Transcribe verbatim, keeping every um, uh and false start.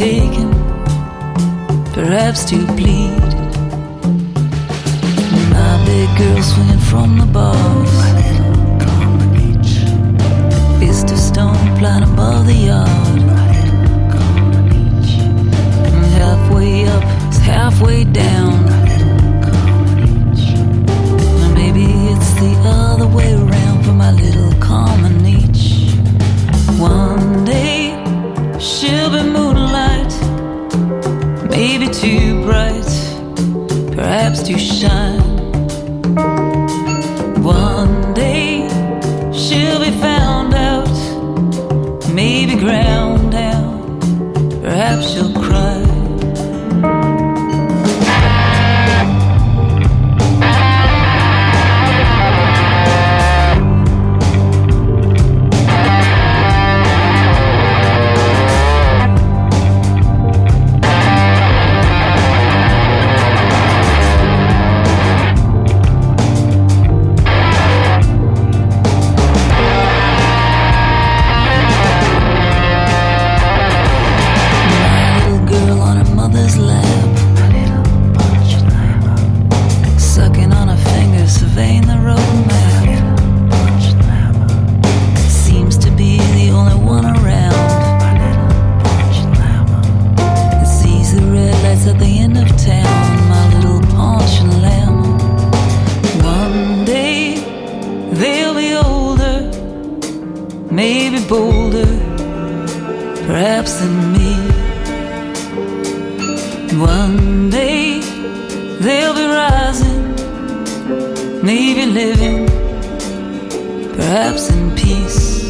taken, perhaps to bleed. My big girl swinging from the bars, fist of stone flying above the yard. Halfway up is halfway down. Maybe it's the other way around for my little Carmenich. One day she'll be moonlight, maybe too bright, perhaps to shine. One day she'll be found out, maybe ground down, perhaps she'll cry. Maybe bolder, perhaps than me. One day they'll be rising, maybe living, perhaps in peace.